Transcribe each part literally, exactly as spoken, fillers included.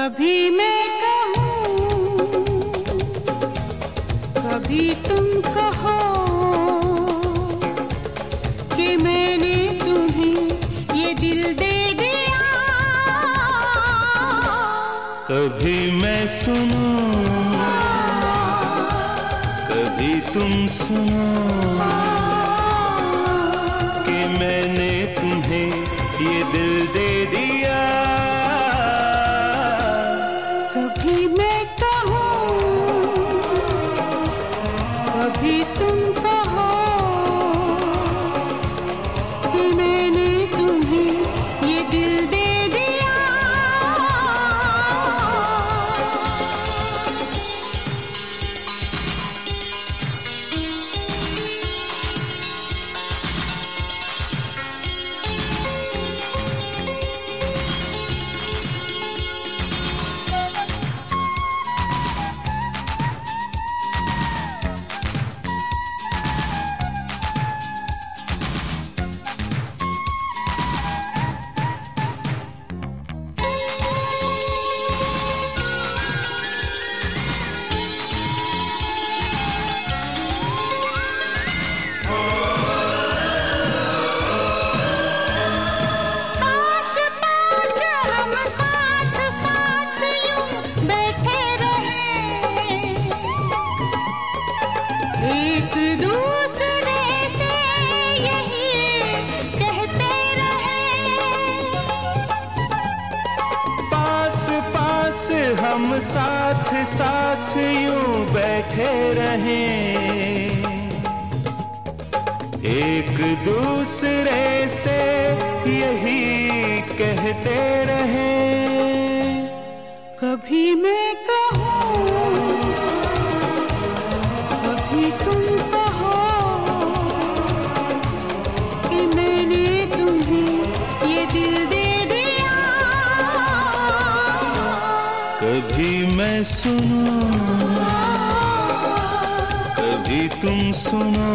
कभी मैं कहूँ, कभी तुम कहो कि मैंने तुम्हें ये दिल दे दिया। कभी मैं सुनूं, कभी तुम सुनो कि मैंने तुम्हें ये दिल दे दिया। कभी मैं कहूँ, कभी तुम कहो कि मैंने तुम्हें ये दिल दे दिया। एक दूसरे से यही कहते रहे, पास पास हम साथ साथ यूं बैठे रहें, एक दूसरे से यही कहते रहें। कभी मैं कहूँ, कभी तुम कहो कि मैंने तुम्हें ये दिल दे दिया। कभी मैं सुनूं, कभी तुम सुनो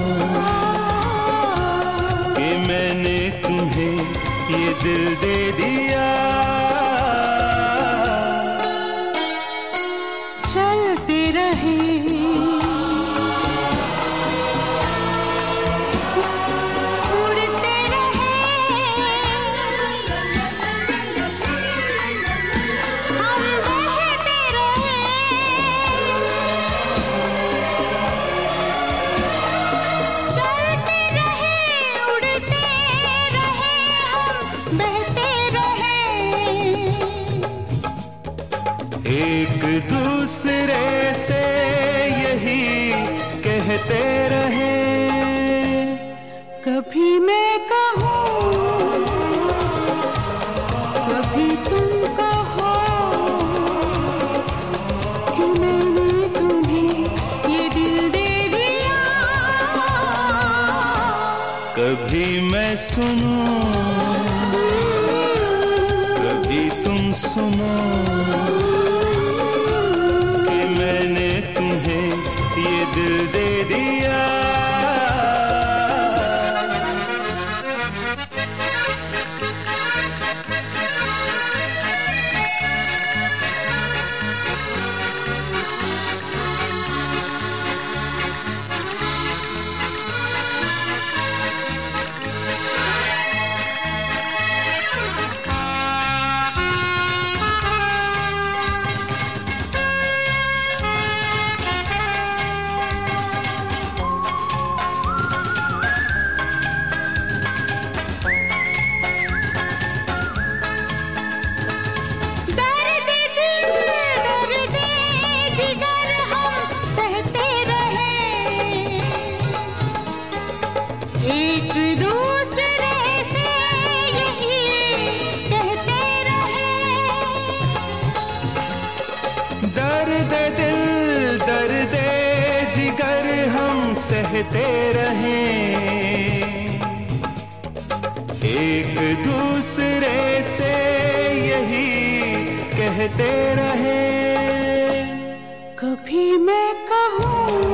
कि मैंने तुम्हें ये दिल दे दिया। चलते रहे, उड़ते रहे, हम बहते रहे, चलते रहे, उड़ते रहे, हम बहते रहे, एक दूसरे से यही कहते रहे। कभी मैं कहूँ, कभी तुम कहो कि मैंने तुम्हें ये दिल दे दिया। कभी मैं सुनूं, कभी तुम सुनो कि मैंने तुम्हें ये दिल दे दिया। एक दूसरे से यही कहते रहे, दर्द दिल दर्द जिगर हम सहते रहें, एक दूसरे से यही कहते रहें। कभी मैं कहूँ,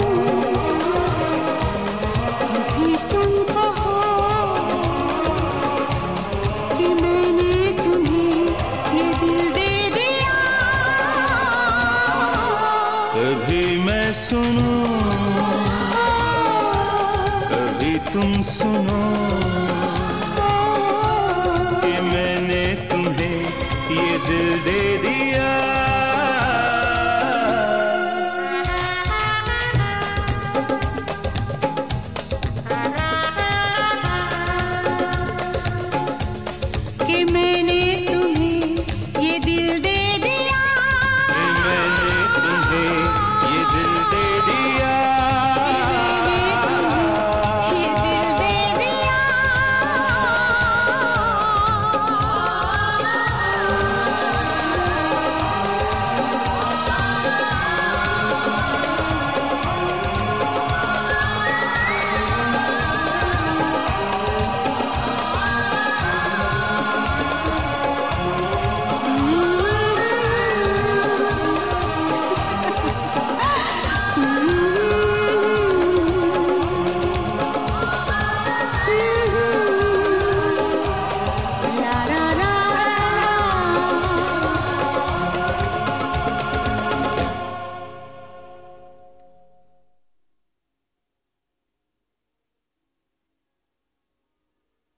कभी तुम कहो कि मैंने तुम्हें ये दिल दे दिया। सुनो, कभी तुम सुनो।